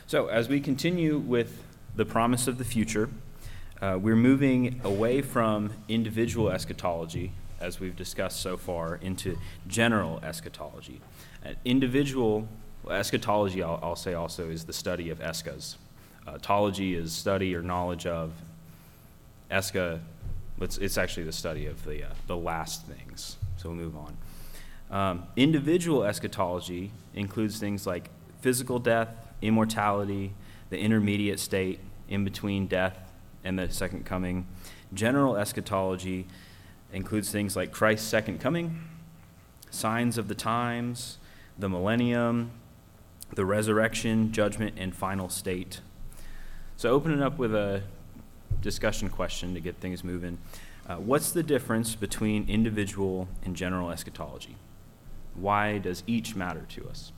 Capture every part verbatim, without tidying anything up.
So as we continue with the promise of the future, uh, we're moving away from individual eschatology, as we've discussed so far, into general eschatology. Uh, individual eschatology, I'll, I'll say also, is the study of eschas. Uh, tology is study or knowledge of. Escha, it's, it's actually the study of the, uh, the last things. So we'll move on. Um, individual eschatology includes things like physical death, immortality, the intermediate state in between death and the second coming. General eschatology includes things like Christ's second coming, signs of the times, the millennium, the resurrection, judgment, and final state. So opening up with a discussion question to get things moving. Uh, what's the difference between individual and general eschatology? Why does each matter to us?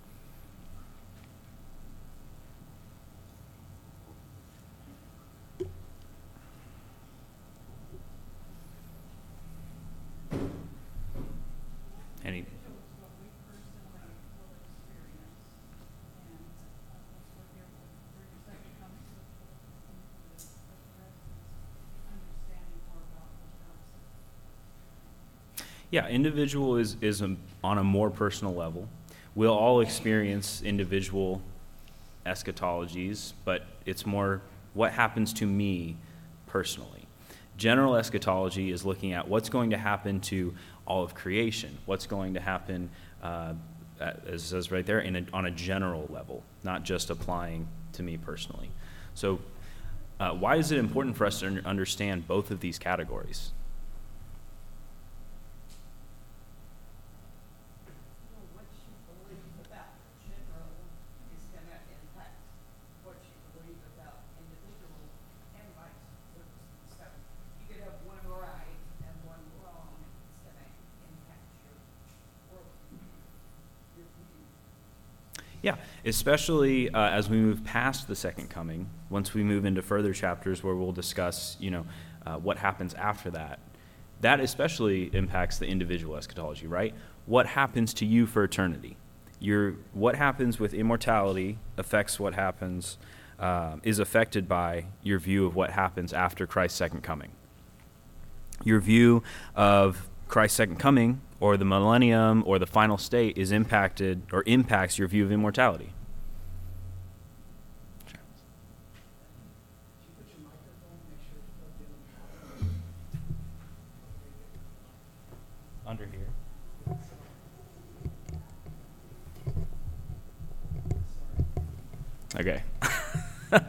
Any? Yeah, individual is, is a, on a more personal level. We'll all experience individual eschatologies, but it's more what happens to me personally. General eschatology is looking at what's going to happen to all of creation, what's going to happen, uh, as it says right there, in a, on a general level, not just applying to me personally. So uh, why is it important for us to understand both of these categories? Yeah, especially uh, as we move past the second coming, once we move into further chapters where we'll discuss, you know, uh, what happens after that. That especially impacts the individual eschatology, right? What happens to you for eternity? Your what happens with immortality affects what happens, uh, is affected by your view of what happens after Christ's second coming. Your view of Christ's second coming, or the millennium, or the final state is impacted or impacts your view of immortality. Under here. Okay. All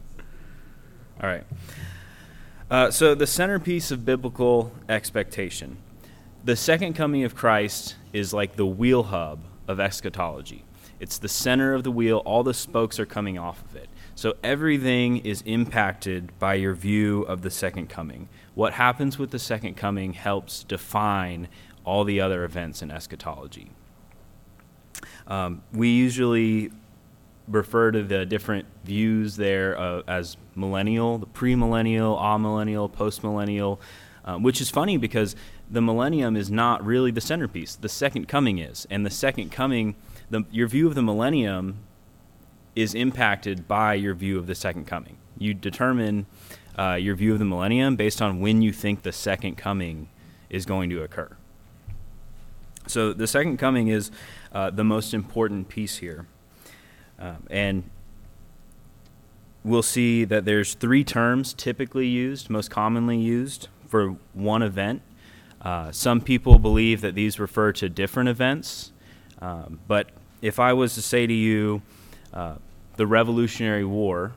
right. Uh, so the centerpiece of biblical expectation. The second coming of Christ is like the wheel hub of eschatology. It's the center of the wheel. All the spokes are coming off of it. So everything is impacted by your view of the second coming. What happens with the second coming helps define all the other events in eschatology. Um, we usually refer to the different views there uh, as millennial, the premillennial, amillennial, postmillennial, um, which is funny because the millennium is not really the centerpiece. The second coming is. And the second coming, the, your view of the millennium is impacted by your view of the second coming. You determine uh, your view of the millennium based on when you think the second coming is going to occur. So the second coming is uh, the most important piece here. Um, and we'll see that there's three terms typically used, most commonly used for one event. Uh, some people believe that these refer to different events, um, but if I was to say to you uh, the Revolutionary War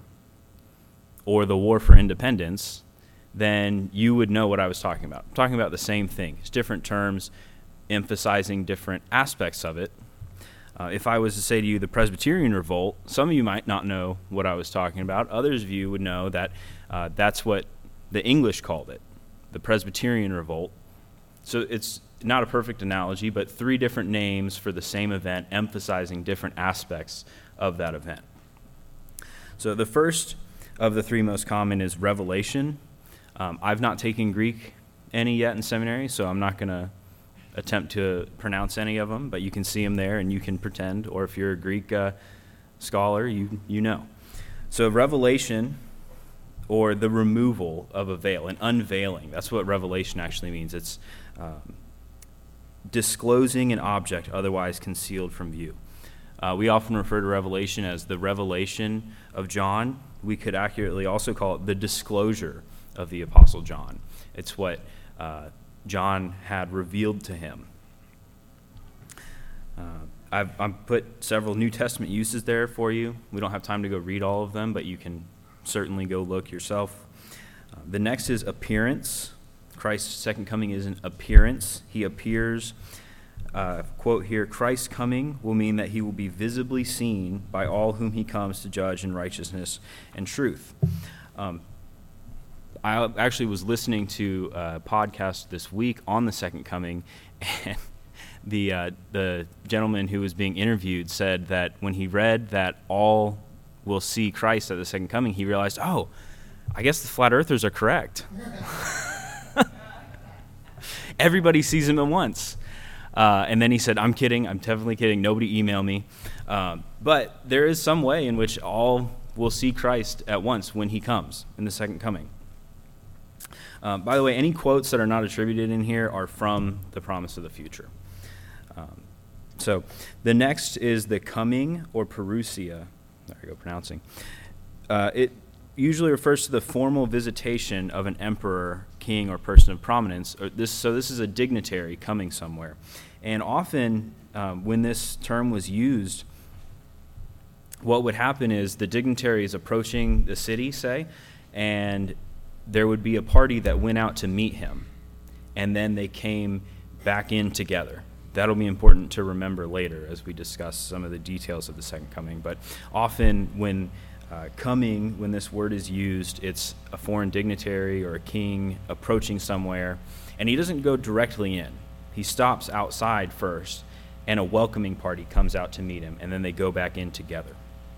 or the War for Independence, then you would know what I was talking about. I'm talking about the same thing. It's different terms emphasizing different aspects of it. Uh, if I was to say to you the Presbyterian Revolt, some of you might not know what I was talking about. Others of you would know that uh, that's what the English called it, the Presbyterian Revolt. So it's not a perfect analogy, but three different names for the same event emphasizing different aspects of that event. So the first of the three most common is Revelation. Um, I've not taken Greek any yet in seminary, so I'm not going to attempt to pronounce any of them, but you can see them there and you can pretend, or if you're a Greek uh, scholar, you you know. So revelation, or the removal of a veil, an unveiling, that's what revelation actually means. It's um, disclosing an object otherwise concealed from view. Uh, we often refer to Revelation as the revelation of John. We could accurately also call it the disclosure of the Apostle John. It's what uh, John had revealed to him. Uh, I've, I've put several New Testament uses there for you. We don't have time to go read all of them, but you can certainly go look yourself. Uh, the next is appearance. Christ's second coming is an appearance. He appears. Uh, quote here, Christ's coming will mean that he will be visibly seen by all whom he comes to judge in righteousness and truth. Um, I actually was listening to a podcast this week on the second coming, and the uh, the gentleman who was being interviewed said that when he read that all will see Christ at the second coming, he realized, oh, I guess the flat earthers are correct. Everybody sees him at once. Uh, and then he said, I'm kidding, I'm definitely kidding, nobody email me. Um, but there is some way in which all will see Christ at once when he comes in the second coming. Um, by the way, any quotes that are not attributed in here are from the promise of the future. Um, so the next is the coming, or parousia. There we go, pronouncing. Uh, it usually refers to the formal visitation of an emperor, king, or person of prominence. Or this, so this is a dignitary coming somewhere. And often um, when this term was used, what would happen is the dignitary is approaching the city, say, and there would be a party that went out to meet him, and then they came back in together. That'll be important to remember later as we discuss some of the details of the second coming. But often when uh, coming, when this word is used, it's a foreign dignitary or a king approaching somewhere, and he doesn't go directly in. He stops outside first, and a welcoming party comes out to meet him, and then they go back in together.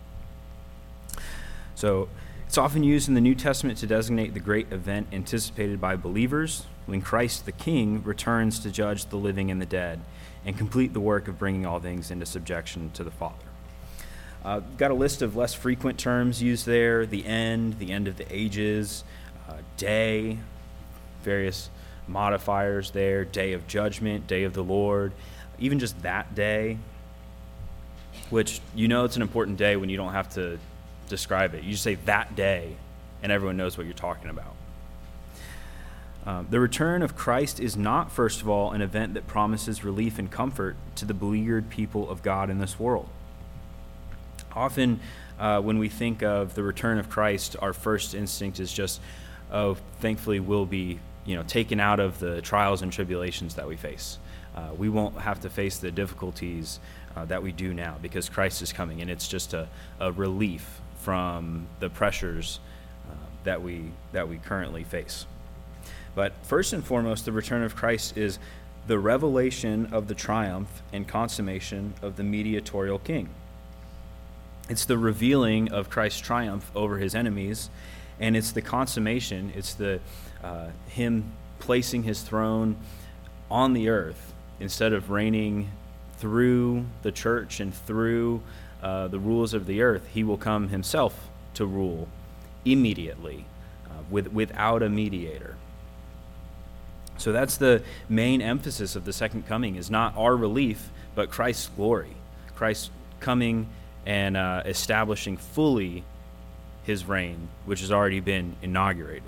So it's often used in the New Testament to designate the great event anticipated by believers when Christ the King returns to judge the living and the dead and complete the work of bringing all things into subjection to the Father. Uh, got a list of less frequent terms used there: the end, the end of the ages, uh, day, various modifiers there, day of judgment, day of the Lord, even just that day, which you know it's an important day when you don't have to describe it. You just say that day, and everyone knows what you're talking about. Um, the return of Christ is not, first of all, an event that promises relief and comfort to the beleaguered people of God in this world. Often, uh, when we think of the return of Christ, our first instinct is just, oh, thankfully we'll be, you know, taken out of the trials and tribulations that we face. Uh, we won't have to face the difficulties uh, that we do now because Christ is coming, and it's just a, a relief from the pressures uh, that we that we currently face. But first and foremost, the return of Christ is the revelation of the triumph and consummation of the mediatorial king. It's the revealing of Christ's triumph over his enemies, and it's the consummation, it's the uh, him placing his throne on the earth instead of reigning through the church and through uh, the rules of the earth. He will come himself to rule immediately uh, with, without a mediator. So that's the main emphasis of the second coming, is not our relief, but Christ's glory. Christ coming and uh, establishing fully his reign, which has already been inaugurated.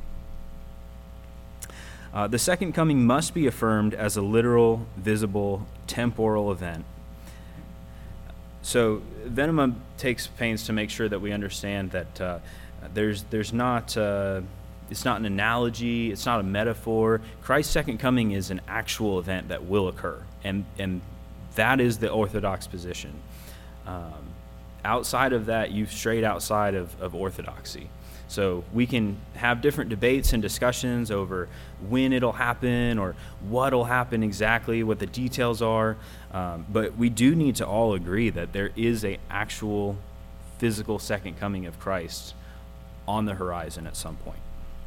Uh, the second coming must be affirmed as a literal, visible, temporal event. So Venema takes pains to make sure that we understand that uh, there's there's not uh, it's not an analogy, it's not a metaphor. Christ's second coming is an actual event that will occur, and and that is the Orthodox position. Um, outside of that, you've strayed outside of, of orthodoxy. So we can have different debates and discussions over when it'll happen or what'll happen exactly, what the details are. Um, but we do need to all agree that there is an actual physical second coming of Christ on the horizon at some point.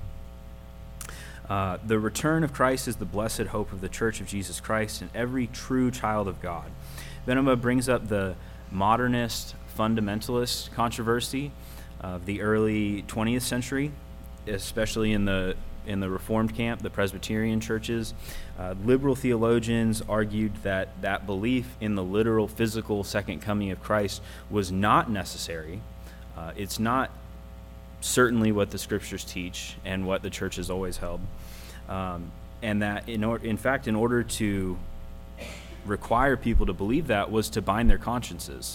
Uh, the return of Christ is the blessed hope of the Church of Jesus Christ and every true child of God. Venema brings up the modernist fundamentalist controversy of the early twentieth century, especially in the in the Reformed camp, the Presbyterian churches. Uh, liberal theologians argued that that belief in the literal physical second coming of Christ was not necessary. Uh, it's not certainly what the scriptures teach and what the church has always held. Um, and that, in, or, in fact, in order to require people to believe that was to bind their consciences.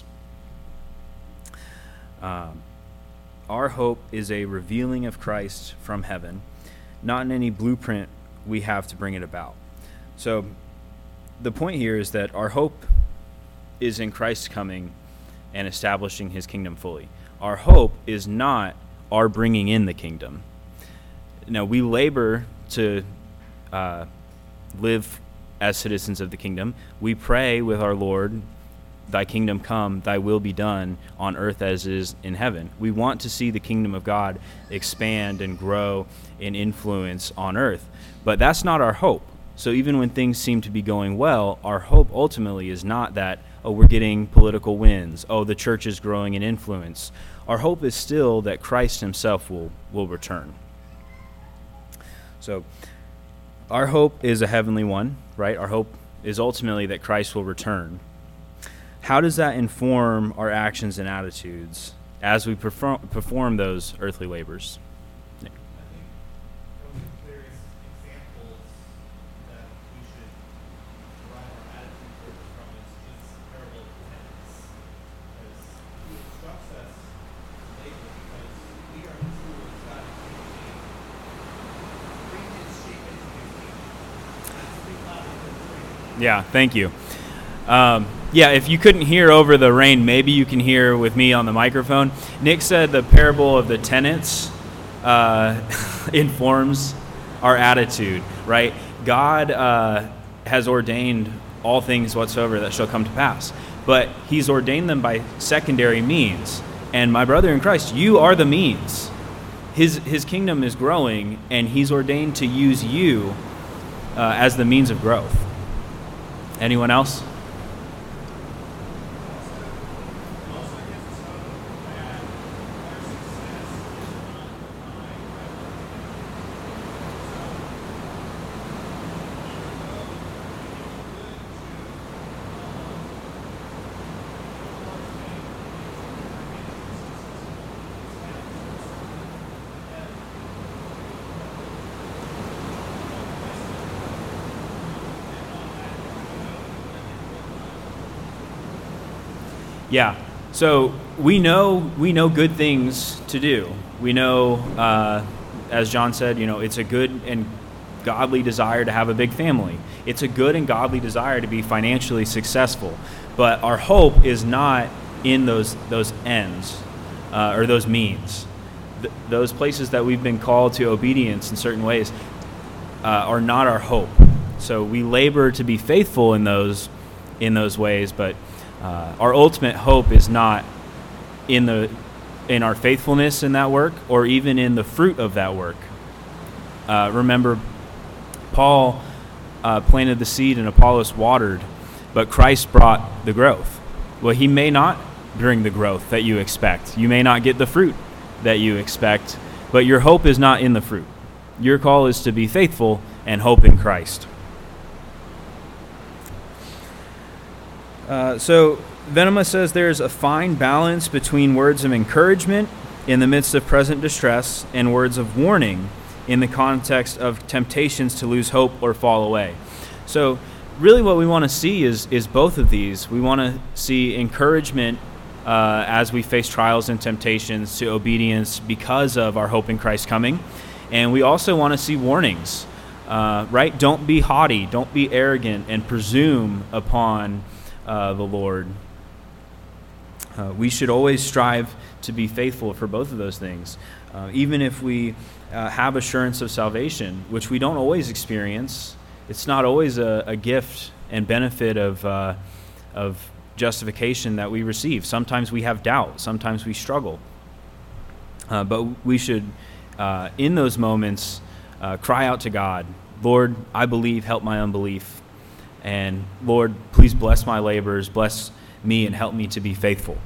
Um, our hope is a revealing of Christ from heaven, not in any blueprint we have to bring it about. So the point here is that our hope is in Christ's coming and establishing his kingdom fully. Our hope is not our bringing in the kingdom. Now, we labor to uh, live as citizens of the kingdom. We pray with our Lord, thy kingdom come, thy will be done on earth as it is in heaven. We want to see the kingdom of God expand and grow in influence on earth. But that's not our hope. So even when things seem to be going well, our hope ultimately is not that, oh, we're getting political wins, oh, the church is growing in influence. Our hope is still that Christ himself will, will return. So our hope is a heavenly one, right? Our hope is ultimately that Christ will return. How does that inform our actions and attitudes as we perform, perform those earthly labors? I think one of the clearest examples that we should derive our attitude towards from is Jesus' parable of the tenants. Because he instructs us to labor because we are the tools God has given to bring his shape into his kingdom. Not speak louder than the rain. Yeah, thank you. Um, yeah, if you couldn't hear over the rain, maybe you can hear with me on the microphone. Nick said the parable of the tenants uh, informs our attitude, right? God uh, has ordained all things whatsoever that shall come to pass, but he's ordained them by secondary means. And my brother in Christ, you are the means. His, his kingdom is growing, and he's ordained to use you uh, as the means of growth. Anyone else? Yeah, so we know we know good things to do. We know, uh, as John said, you know, it's a good and godly desire to have a big family. It's a good and godly desire to be financially successful. But our hope is not in those those ends uh, or those means. Th- those places that we've been called to obedience in certain ways uh, are not our hope. So we labor to be faithful in those in those ways, but Uh, our ultimate hope is not in the in our faithfulness in that work or even in the fruit of that work. Uh, remember, Paul uh, planted the seed and Apollos watered, but Christ brought the growth. Well, he may not bring the growth that you expect. You may not get the fruit that you expect, but your hope is not in the fruit. Your call is to be faithful and hope in Christ. Uh, so Venema says there's a fine balance between words of encouragement in the midst of present distress and words of warning in the context of temptations to lose hope or fall away. So really what we want to see is is both of these. We want to see encouragement uh, as we face trials and temptations to obedience because of our hope in Christ coming. And we also want to see warnings, uh, right? Don't be haughty, don't be arrogant and presume upon Uh, the Lord. Uh, we should always strive to be faithful for both of those things. Uh, even if we uh, have assurance of salvation, which we don't always experience, it's not always a, a gift and benefit of, uh, of justification that we receive. Sometimes we have doubt. Sometimes we struggle. Uh, but we should, uh, in those moments, uh, cry out to God, Lord, I believe, help my unbelief. And Lord, please bless my labors, bless me and help me to be faithful.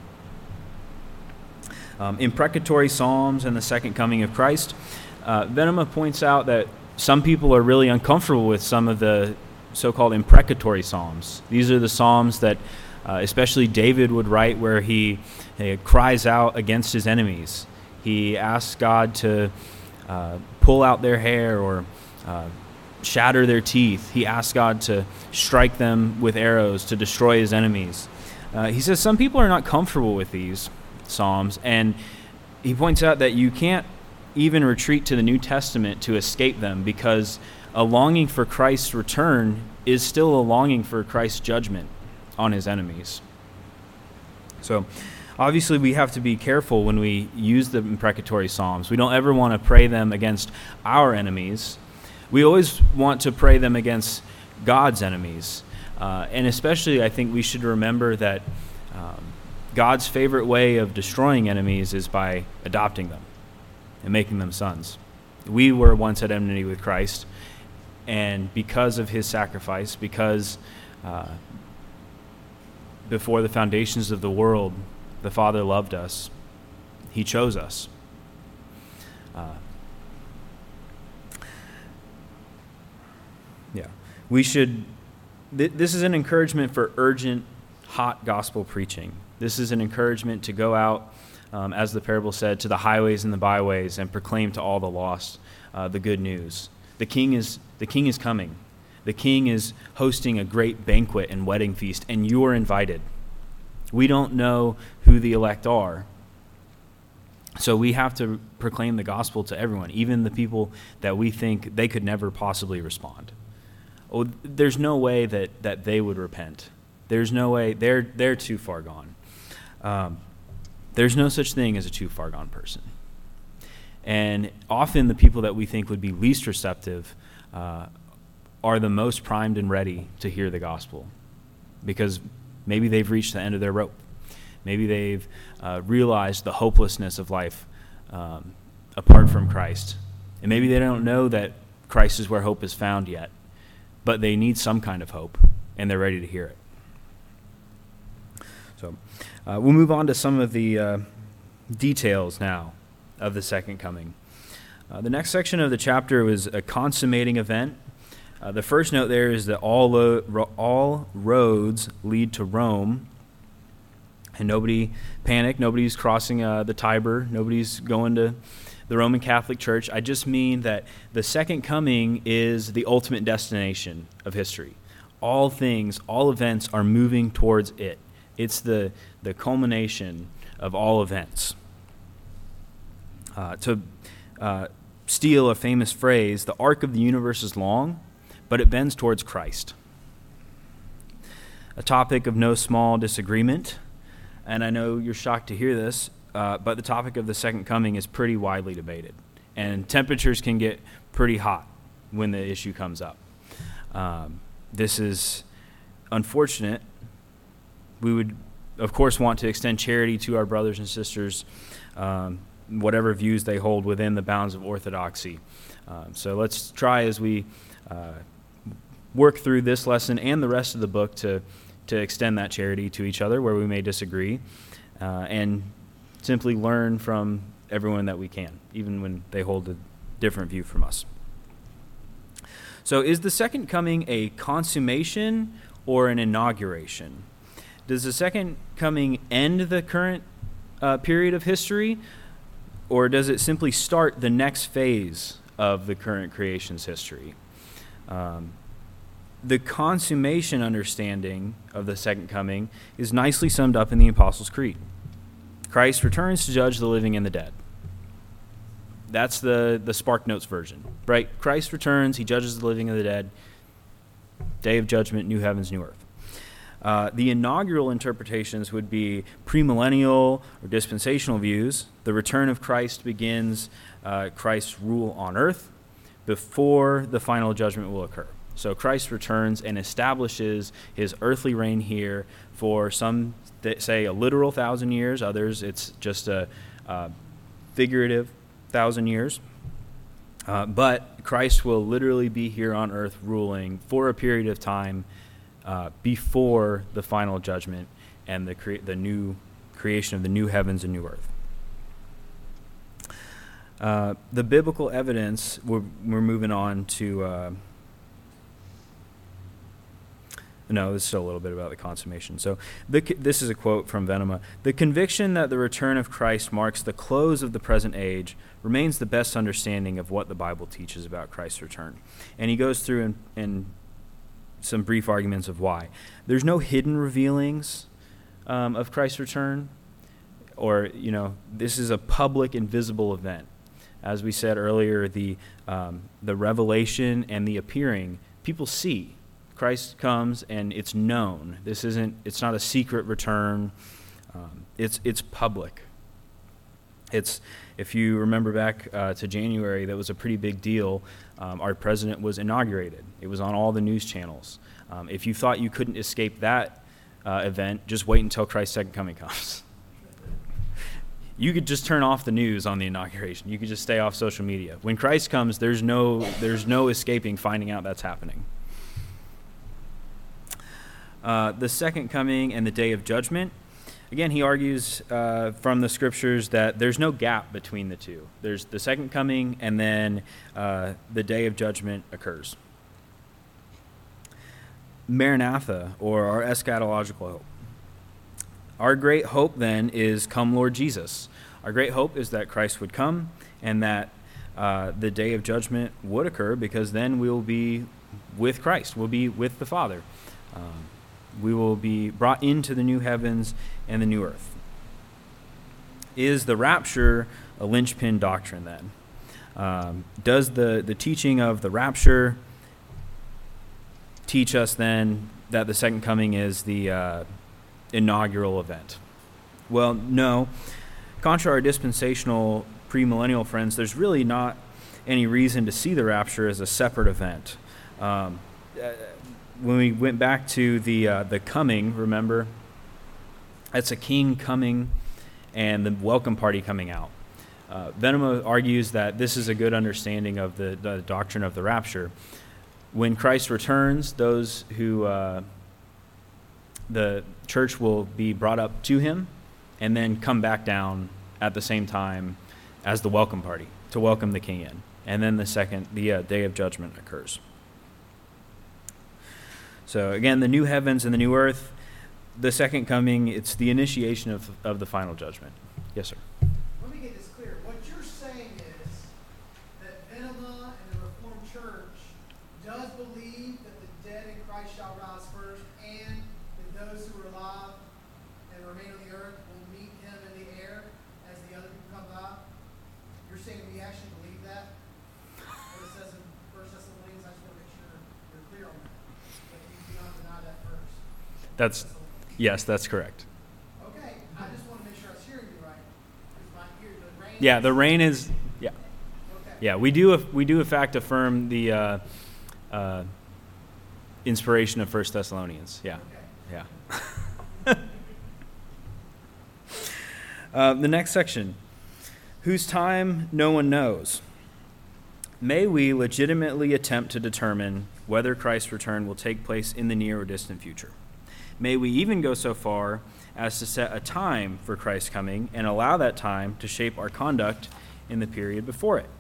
Um, imprecatory psalms and the second coming of Christ, uh, Venema points out that some people are really uncomfortable with some of the so-called imprecatory psalms. These are the psalms that uh, especially David would write where he, he cries out against his enemies. He asks God to uh, pull out their hair or uh, shatter their teeth. He asks God to strike them with arrows to destroy his enemies. Uh, he says some people are not comfortable with these psalms, and he points out that you can't even retreat to the New Testament to escape them, because a longing for Christ's return is still a longing for Christ's judgment on his enemies. So obviously we have to be careful when we use the imprecatory psalms. We don't ever want to pray them against our enemies. We always want to pray them against God's enemies. Uh, and especially I think we should remember that um, God's favorite way of destroying enemies is by adopting them and making them sons. We were once at enmity with Christ, and because of his sacrifice, because uh, before the foundations of the world, the Father loved us, he chose us. Uh, yeah, we should, th- this is an encouragement for urgent, hot gospel preaching. This is an encouragement to go out, um, as the parable said, to the highways and the byways and proclaim to all the lost uh, the good news. The king is the king is coming. The king is hosting a great banquet and wedding feast, and you are invited. We don't know who the elect are, so we have to proclaim the gospel to everyone, even the people that we think they could never possibly respond. Oh, there's no way that, that they would repent. There's no way. They're they're too far gone. Um, there's no such thing as a too far gone person. And often the people that we think would be least receptive uh, are the most primed and ready to hear the gospel, because maybe they've reached the end of their rope. Maybe they've uh, realized the hopelessness of life um, apart from Christ. And maybe they don't know that Christ is where hope is found yet, but they need some kind of hope, and they're ready to hear it. So uh, we'll move on to some of the uh, details now of the second coming. Uh, the next section of the chapter was a consummating event. Uh, the first note there is that all lo- ro- all roads lead to Rome, and nobody panic. Nobody's crossing uh, the Tiber. Nobody's going to the Roman Catholic Church. I just mean that the second coming is the ultimate destination of history. All things, all events are moving towards it. It's the, the culmination of all events. Uh, to uh, steal a famous phrase, the arc of the universe is long, but it bends towards Christ. A topic of no small disagreement, and I know you're shocked to hear this, uh, but the topic of the second coming is pretty widely debated, and temperatures can get pretty hot when the issue comes up. Um, this is unfortunate. We would, of course, want to extend charity to our brothers and sisters, um, whatever views they hold within the bounds of orthodoxy. Um, so let's try as we uh, work through this lesson and the rest of the book to, to extend that charity to each other where we may disagree, uh, and simply learn from everyone that we can, even when they hold a different view from us. So is the second coming a consummation or an inauguration? Does the second coming end the current uh, period of history, or does it simply start the next phase of the current creation's history? Um, the consummation understanding of the second coming is nicely summed up in the Apostles' Creed. Christ returns to judge the living and the dead. That's the, the Spark Notes version, right? Christ returns, he judges the living and the dead. Day of judgment, new heavens, new earth. Uh, the inaugural interpretations would be premillennial or dispensational views. The return of Christ begins uh, Christ's rule on earth before the final judgment will occur. So Christ returns and establishes his earthly reign here for some that say a literal thousand years, others it's just a uh, figurative thousand years. Uh, but Christ will literally be here on earth ruling for a period of time Uh, before the final judgment, and the cre- the new creation of the new heavens and new earth. Uh, the biblical evidence, we're, we're moving on to, uh, no, this is still a little bit about the consummation. So the, this is a quote from Venema. "The conviction that the return of Christ marks the close of the present age remains the best understanding of what the Bible teaches about Christ's return." And he goes through in, in some brief arguments of why. There's no hidden revealings um, of Christ's return, or, you know, this is a public and visible event. As we said earlier, the um, the revelation and the appearing, people see. Christ comes and it's known. This isn't, it's not a secret return. Um, it's it's public. It's, if you remember back uh, to January, that was a pretty big deal. Um, our president was inaugurated. It was on all the news channels. Um, if you thought you couldn't escape that uh, event, just wait until Christ's second coming comes. You could just turn off the news on the inauguration. You could just stay off social media. When Christ comes, there's no there's no escaping finding out that's happening. Uh, the second coming and the day of judgment. Again, he argues uh, from the scriptures that there's no gap between the two. There's the second coming, and then uh, the day of judgment occurs. Maranatha, or our eschatological hope. Our great hope, then, is come Lord Jesus. Our great hope is that Christ would come and that uh, the day of judgment would occur, because then we will be with Christ. We'll be with the Father. Um, we will be brought into the new heavens and the new earth. Is the rapture a linchpin doctrine, then? Um, does the, the teaching of the rapture teach us, then, that the second coming is the uh, inaugural event? Well, no. Contra our dispensational premillennial friends, there's really not any reason to see the rapture as a separate event. Um, uh, when we went back to the uh, the coming, remember, that's a king coming and the welcome party coming out. Uh, Venema argues that this is a good understanding of the, the doctrine of the rapture. When Christ returns, those who uh, the church will be brought up to him and then come back down at the same time as the welcome party to welcome the king in. And then the second, the uh, day of judgment occurs. So again, the new heavens and the new earth, the second coming, it's the initiation of, of the final judgment. Yes, sir. Let me get this clear. What you're saying is that Venema and the Reformed Church does believe that the dead in Christ shall rise first, and that those who are alive and remain on the earth will meet him in the air as the other people come by. You're saying we actually believe that? What it says in First Thessalonians, I just want to make sure you're clear on that. That you do not deny that verse. That's, yes, that's correct. Okay, I just want to make sure I was hearing you right. Because my ear, the rain. Yeah, the rain is, yeah. Okay. Yeah, we do, we do in fact affirm the uh, uh, inspiration of First Thessalonians. Yeah, Okay. yeah. uh, the next section, whose time no one knows. May we legitimately attempt to determine whether Christ's return will take place in the near or distant future. May we even go so far as to set a time for Christ's coming and allow that time to shape our conduct in the period before it.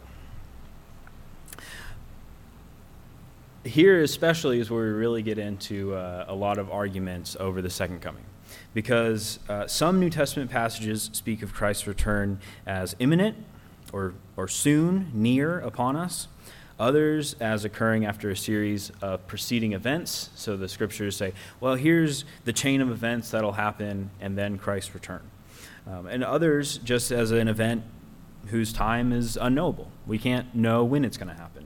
Here especially is where we really get into uh, a lot of arguments over the second coming, because uh, some New Testament passages speak of Christ's return as imminent or, or soon, near upon us. Others as occurring after a series of preceding events. So the scriptures say, well, here's the chain of events that'll happen, and then Christ's return. Um, and others just as an event whose time is unknowable. We can't know when it's going to happen.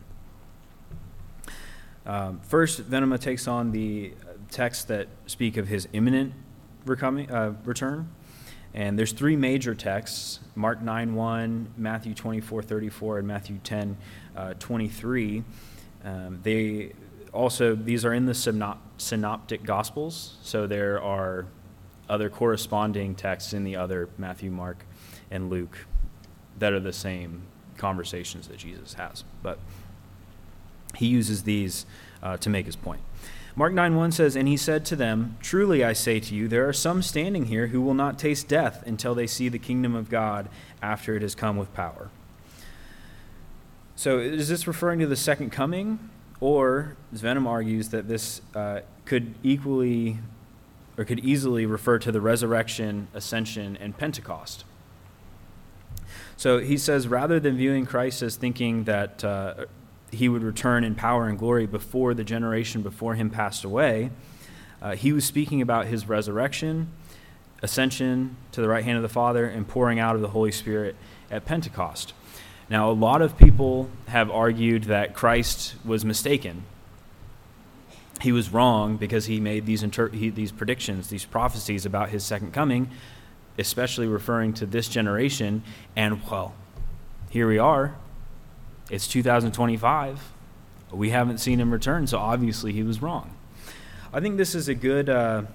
Um, first, Venema takes on the texts that speak of his imminent recoming, uh, return. And there's three major texts, Mark nine one, Matthew twenty-four thirty-four, and Matthew ten twenty-three. Um, they also, these are in the synop- synoptic gospels, so there are other corresponding texts in the other Matthew, Mark, and Luke that are the same conversations that Jesus has. But he uses these uh, to make his point. Mark nine one says, "And he said to them, 'Truly I say to you, there are some standing here who will not taste death until they see the kingdom of God after it has come with power.'" So is this referring to the second coming? Or, as Venom argues, that this uh, could equally or could easily refer to the resurrection, ascension, and Pentecost. So he says, rather than viewing Christ as thinking that uh, he would return in power and glory before the generation before him passed away, uh, he was speaking about his resurrection, ascension to the right hand of the Father, and pouring out of the Holy Spirit at Pentecost. Now, a lot of people have argued that Christ was mistaken. He was wrong because he made these inter- he, these predictions, these prophecies about his second coming, especially referring to this generation. And, well, here we are. It's two thousand twenty-five. We haven't seen him return, so obviously he was wrong. I think this is a good, uh,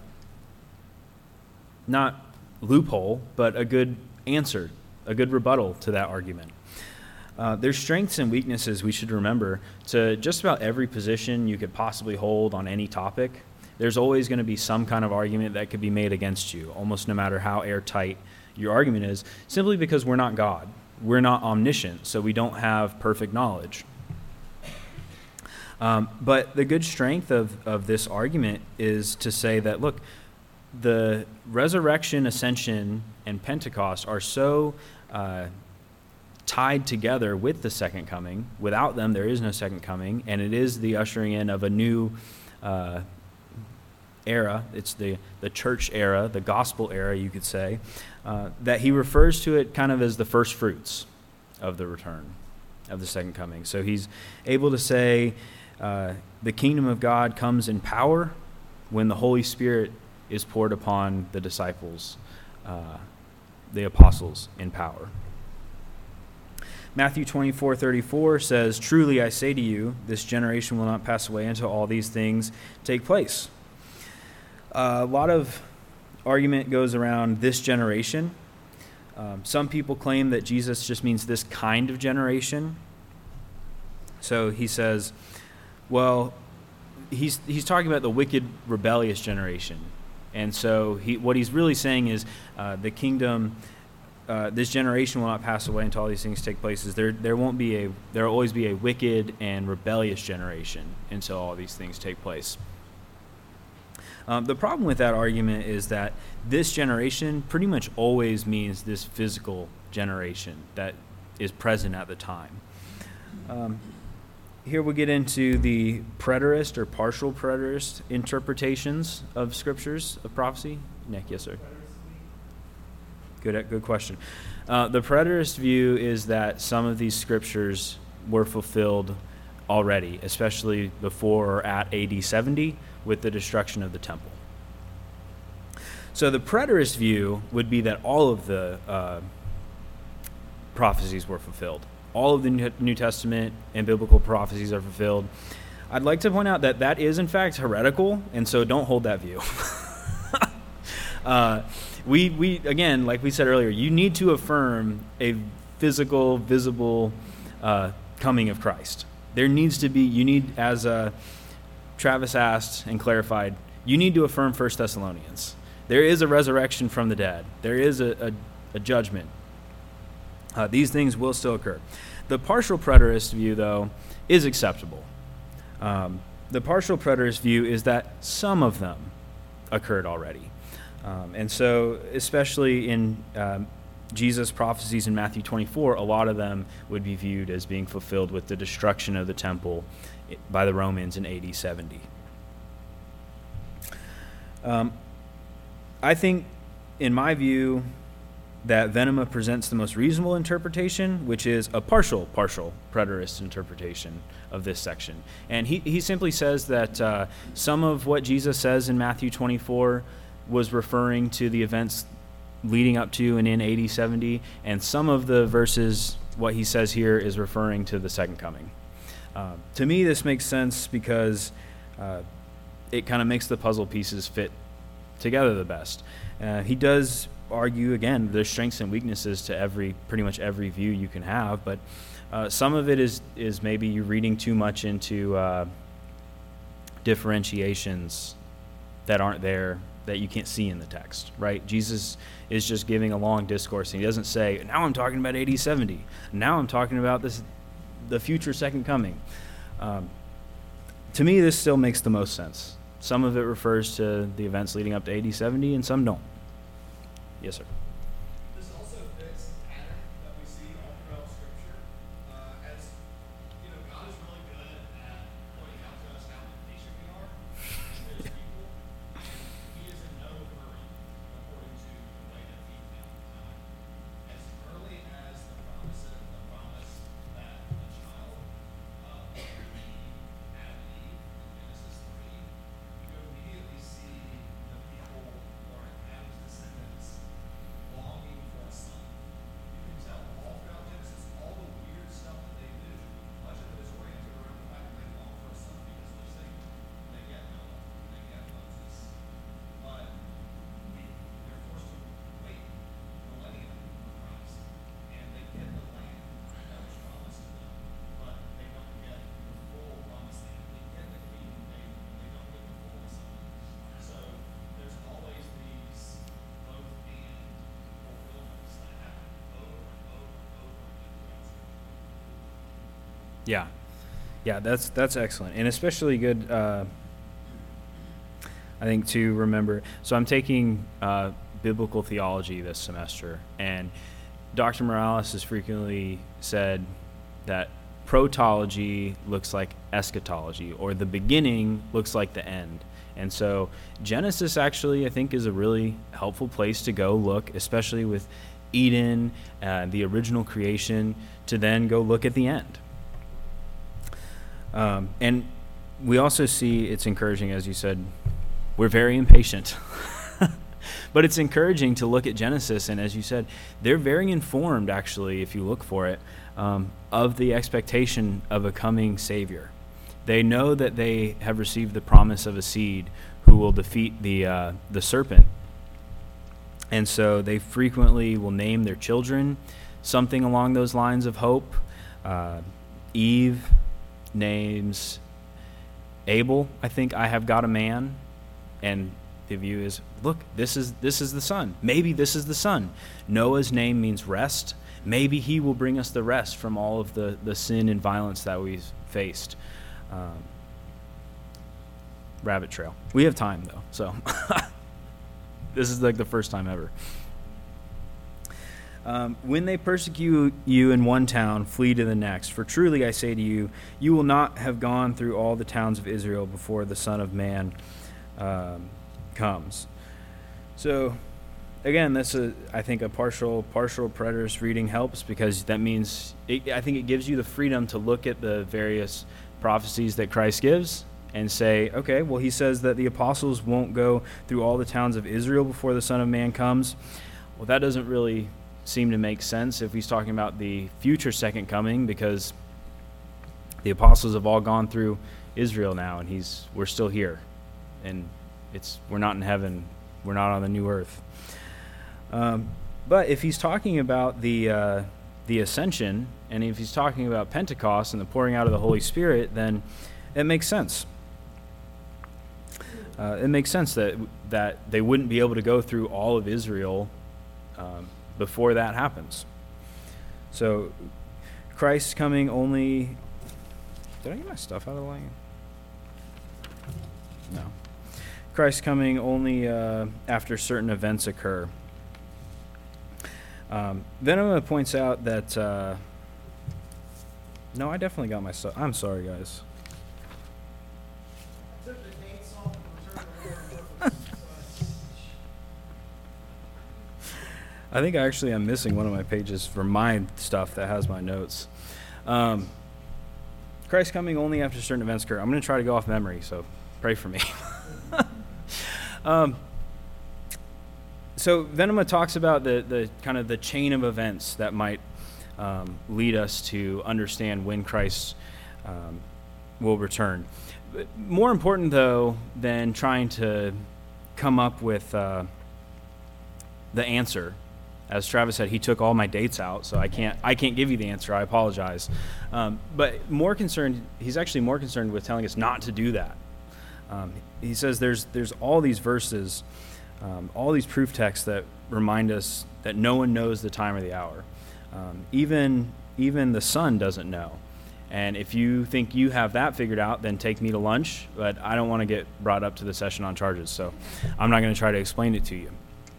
not loophole, but a good answer, a good rebuttal to that argument. Uh, there's strengths and weaknesses we should remember to just about every position you could possibly hold on any topic. There's always going to be some kind of argument that could be made against you, almost no matter how airtight your argument is, simply because we're not God. We're not omniscient, so we don't have perfect knowledge. Um, but the good strength of, of this argument is to say that, look, the resurrection, ascension, and Pentecost are so uh, tied together with the second coming. Without them, there is no second coming, and it is the ushering in of a new uh, era. It's the, the church era, the gospel era, you could say, uh, that he refers to it kind of as the first fruits of the return, of the second coming. So he's able to say uh, the kingdom of God comes in power when the Holy Spirit is poured upon the disciples, uh, the apostles, in power. Matthew twenty-four thirty-four says, "Truly I say to you, this generation will not pass away until all these things take place." Uh, a lot of argument goes around this generation. Um, some people claim that Jesus just means this kind of generation. So he says, well, he's he's talking about the wicked, rebellious generation. And so he what he's really saying is uh, the kingdom, uh, this generation will not pass away until all these things take place. Is there there won't be a there will always be a wicked and rebellious generation until all these things take place. Um, the problem with that argument is that this generation pretty much always means this physical generation that is present at the time. Um, here we get into the preterist or partial preterist interpretations of scriptures of prophecy. Nick, yes, sir. Good, good question. Uh, the preterist view is that some of these scriptures were fulfilled already, especially before or at A D seventy with the destruction of the temple. So the preterist view would be that all of the uh, prophecies were fulfilled. All of the New Testament and biblical prophecies are fulfilled. I'd like to point out that that is, in fact, heretical, and so don't hold that view. uh, we, we again, like we said earlier, you need to affirm a physical, visible uh, coming of Christ. There needs to be, you need, as uh, Travis asked and clarified, you need to affirm First Thessalonians. There is a resurrection from the dead. There is a, a, a judgment. Uh, these things will still occur. The partial preterist view, though, is acceptable. Um, the partial preterist view is that some of them occurred already. Um, and so, especially in um, Jesus' prophecies in Matthew twenty-four, a lot of them would be viewed as being fulfilled with the destruction of the temple by the Romans in A D seventy. Um, I think, in my view, that Venema presents the most reasonable interpretation, which is a partial, partial preterist interpretation of this section. And he, he simply says that uh, some of what Jesus says in Matthew twenty-four was referring to the events leading up to and in A D seventy, and some of the verses, what he says here, is referring to the second coming. Uh, to me, this makes sense because uh, it kind of makes the puzzle pieces fit together the best. Uh, he does argue, again, there's strengths and weaknesses to every, pretty much every view you can have, but uh, some of it is is maybe you're reading too much into uh, differentiations that aren't there, that you can't see in the text, right? Jesus is just giving a long discourse, and he doesn't say, now I'm talking about A D seventy. Now I'm talking about this, the future second coming. Um, to me, this still makes the most sense. Some of it refers to the events leading up to A D seventy, and some don't. Yes, sir. This also fits the pattern that we see all throughout Scripture. Uh, as you know, God is really good at pointing out to us how impatient we are as people. He is in no hurry, according to the way that we count time. As early as the promise, the promise that the child uh, would be Adam and Eve in Genesis three, you immediately see the people or Adam's descendants longing for a son. You can tell all throughout Genesis, all the weird stuff that they do, much of it is oriented around the fact that they long for a son because they're single. They get Noah, they get Moses, but they're forced to wait millennia for Christ, and they get the land that was promised to them, but they don't get the full promised land. They get the kingdom, they, they don't get the fullness of it. So there's always these both and fulfillments that happen over and over and over again throughout Scripture. Yeah, yeah, that's that's excellent, and especially good. Uh, I think to remember. So I'm taking uh, biblical theology this semester, and Doctor Morales has frequently said that protology looks like eschatology, or the beginning looks like the end. And so Genesis actually, I think, is a really helpful place to go look, especially with Eden, uh, the original creation, to then go look at the end. Um, and we also see it's encouraging, as you said, we're very impatient. But it's encouraging to look at Genesis, and as you said, they're very informed, actually, if you look for it, um, of the expectation of a coming Savior. They know that they have received the promise of a seed who will defeat the uh, the serpent. And so they frequently will name their children something along those lines of hope. Uh, Eve names Abel, I think, I have got a man. And the view is, look, this is this is the son. Maybe this is the son. Noah's name means rest. Maybe he will bring us the rest from all of the, the sin and violence that we've faced. Um, rabbit trail. We have time, though, so this is like the first time ever. Um, when they persecute you in one town, flee to the next. For truly I say to you, you will not have gone through all the towns of Israel before the Son of Man um, comes. So, again, that's a I think a partial partial preterist reading helps, because that means it, I think it gives you the freedom to look at the various prophecies that Christ gives and say, okay, well, he says that the apostles won't go through all the towns of Israel before the Son of Man comes. Well, that doesn't really seem to make sense if he's talking about the future second coming, because the apostles have all gone through Israel now, and he's we're still here, and it's we're not in heaven, we're not on the new earth. Um, but if he's talking about the uh, the ascension, and if he's talking about Pentecost and the pouring out of the Holy Spirit, then it makes sense. Uh, it makes sense that that they wouldn't be able to go through all of Israel um, before that happens. So Christ's coming only... Did I get my stuff out of the line? No. Christ's coming only uh, after certain events occur. Um, Venema points out that... Uh, no, I definitely got my stuff. I'm sorry, guys. I took the dates off and returned the order. I think I actually am missing one of my pages for my stuff that has my notes. Um, Christ coming only after certain events occur. I'm going to try to go off memory, so pray for me. um, so Venema talks about the, the kind of the chain of events that might um, lead us to understand when Christ um, will return. But more important, though, than trying to come up with uh, the answer. As Travis said, he took all my dates out, so I can't I can't give you the answer. I apologize. Um, but more concerned, he's actually more concerned with telling us not to do that. Um, he says there's there's all these verses, um, all these proof texts that remind us that no one knows the time or the hour. Um, even even the Son doesn't know. And if you think you have that figured out, then take me to lunch. But I don't want to get brought up to the session on charges, so I'm not going to try to explain it to you.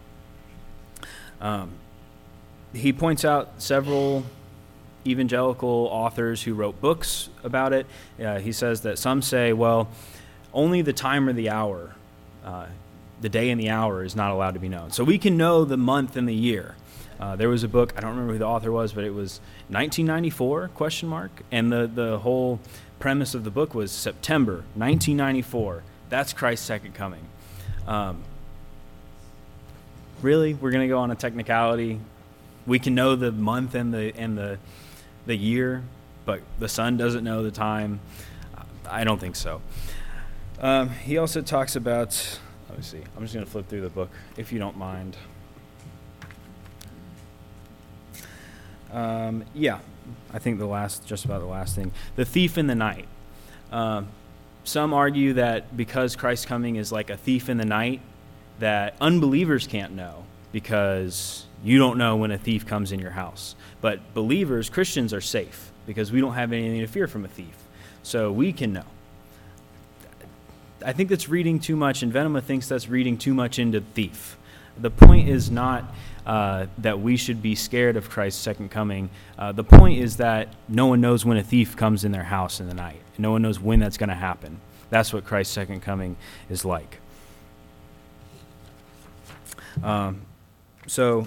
Um, he points out several evangelical authors who wrote books about it. Uh, he says that some say, well, only the time or the hour, uh, the day and the hour is not allowed to be known. So we can know the month and the year. Uh, there was a book, I don't remember who the author was, but it was nineteen ninety-four, question mark. And the, the whole premise of the book was September nineteen ninety-four. That's Christ's second coming. Um, really? We're going to go on a technicality? We can know the month and the and the the year, but the Son doesn't know the time? I don't think so. Um, he also talks about, let me see, I'm just going to flip through the book, if you don't mind. Um, yeah, I think the last, just about the last thing, the thief in the night. Um, some argue that because Christ's coming is like a thief in the night, that unbelievers can't know because you don't know when a thief comes in your house. But believers, Christians, are safe because we don't have anything to fear from a thief. So we can know. I think that's reading too much, and Venema thinks that's reading too much into thief. The point is not uh, that we should be scared of Christ's second coming. Uh, the point is that no one knows when a thief comes in their house in the night. No one knows when that's going to happen. That's what Christ's second coming is like. Um, so,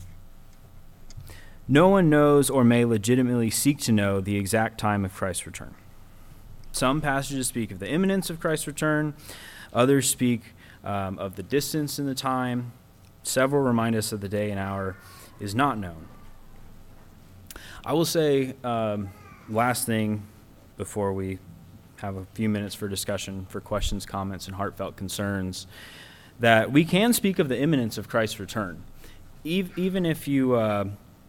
no one knows or may legitimately seek to know the exact time of Christ's return. Some passages speak of the imminence of Christ's return. Others speak um, of the distance in the time. Several remind us that the day and hour is not known. I will say, um, last thing before we have a few minutes for discussion, for questions, comments, and heartfelt concerns, that we can speak of the imminence of Christ's return. Even if you, uh,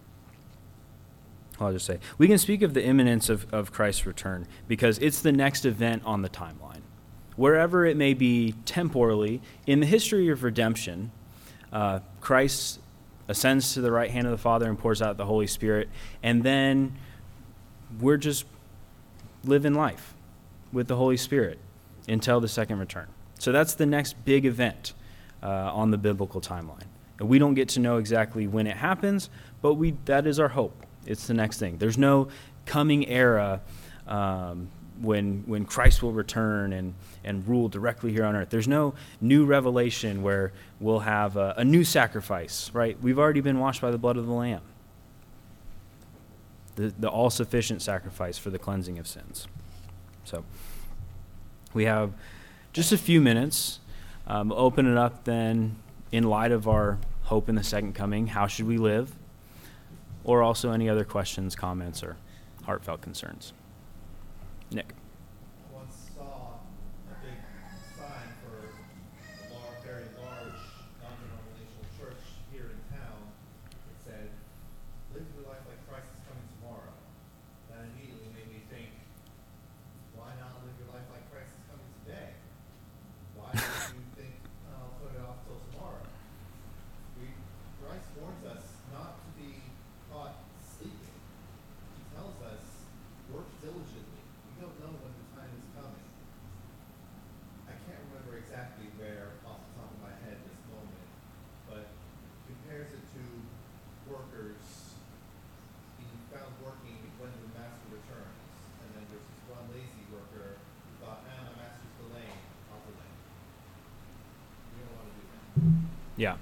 I'll just say, we can speak of the imminence of, of Christ's return because it's the next event on the timeline. Wherever it may be temporally, in the history of redemption, uh, Christ ascends to the right hand of the Father and pours out the Holy Spirit, and then we're just living life with the Holy Spirit until the second return. So that's the next big event uh, on the biblical timeline. And we don't get to know exactly when it happens, but we that is our hope. It's the next thing. There's no coming era um, when when Christ will return and, and rule directly here on earth. There's no new revelation where we'll have a, a new sacrifice, right? We've already been washed by the blood of the Lamb. The, the all-sufficient sacrifice for the cleansing of sins. So we have just a few minutes. Um, open it up then in light of our hope in the second coming. How should we live? Or also any other questions, comments, or heartfelt concerns. Nick. I once saw a big sign for a lar- very large non-denominational church here in town that said, "Live your life like Christ is coming tomorrow." That immediately made me think, why not live your life like Christ is coming today? Why do you think, "Oh, I'll put it off till tomorrow"? We, Christ warns us not to be caught sleeping. He tells us, work diligently. We don't know when the time is coming. I can't remember exactly where off the top of my head this moment, but compares it to workers being found working when the master returns. And then there's this one lazy worker who thought, man, my master's delaying, I'll delay. We don't want to do that. Yeah.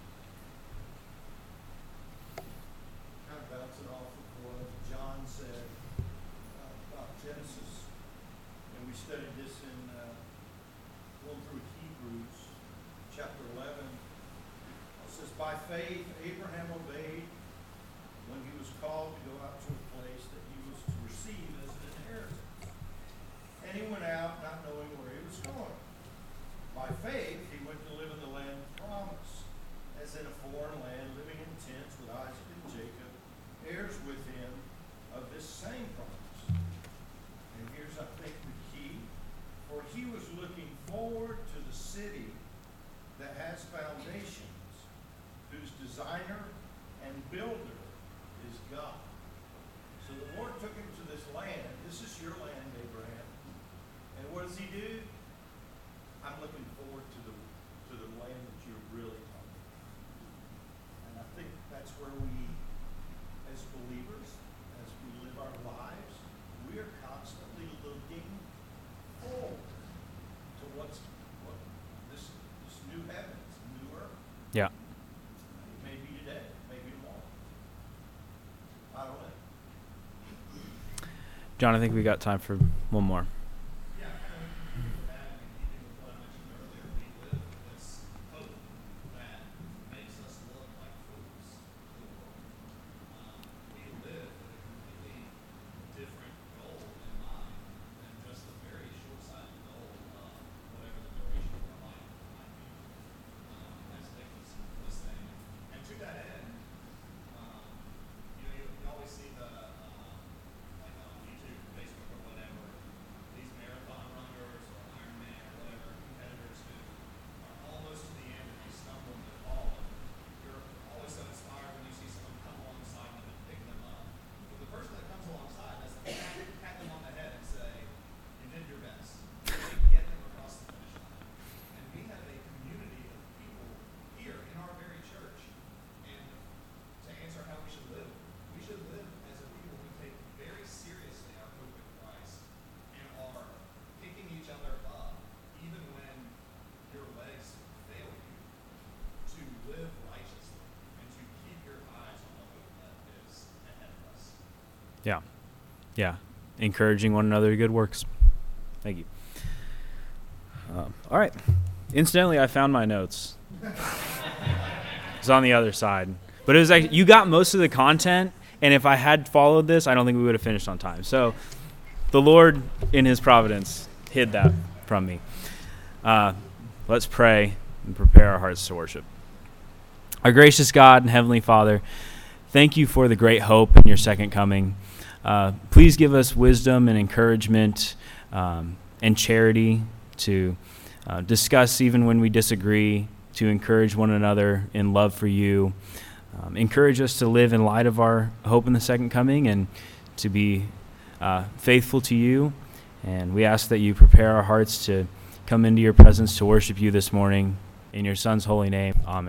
Kind of bouncing off of what John said uh, about Genesis, and we studied this in uh, going through Hebrews chapter eleven. It says, "By faith Abraham obeyed when he was called to go out to a place that he was to receive as an inheritance. And he went out not knowing where he was going. By faith he went to live in the land of promise, as in a foreign land, living in tents with Isaac and Jacob, heirs with him of this same promise." And here's, I think, the key. For he was looking forward to the city that has foundations, whose designer and builder is God. So the Lord took him to this land. This is your land, Abraham. And what does he do? I'm looking forward to the to the land that you're really talking about. And I think that's where we, as believers, as we live our lives, we are constantly looking forward to what's what this this new heavens, new earth. Yeah. It may be today, maybe tomorrow. I don't know. John, I think we got time for one more. Yeah, kind of with that, I mean, even with what I mentioned earlier, we live with this hope that makes us look like fools to the world. Um, we live with a completely different goal in mind than just the very short-sighted goal of whatever the duration of our life might be. Um, as Nick was, was saying. And to that end, um, you know, you, you always see the, um, like on YouTube, Facebook, or whatever, these marathon runners or Ironman or whatever competitors who are almost to the end and they stumble and they fall. And you're always so inspired when you see someone come alongside them and pick them up. But the person that comes alongside doesn't pat, pat them on the head and say, "You did your best." They get them across the finish line. And we have a community of people here in our very church. And to answer how we should live, we should live as a people who take very seriously our hope in Christ and are picking each other up even when your legs fail you, to live righteously and to keep your eyes on the hope that is ahead of us. Yeah. Yeah. Encouraging one another to good works. Thank you. Um, all right. Incidentally, I found my notes. It's on the other side. But it was actually, you got most of the content, and if I had followed this, I don't think we would have finished on time. So the Lord, in his providence, hid that from me. Uh, let's pray and prepare our hearts to worship. Our gracious God and Heavenly Father, thank you for the great hope in your second coming. Uh, please give us wisdom and encouragement um, and charity to uh, discuss even when we disagree, to encourage one another in love for you. Um, encourage us to live in light of our hope in the second coming and to be uh, faithful to you. And we ask that you prepare our hearts to come into your presence to worship you this morning. In your Son's holy name, amen.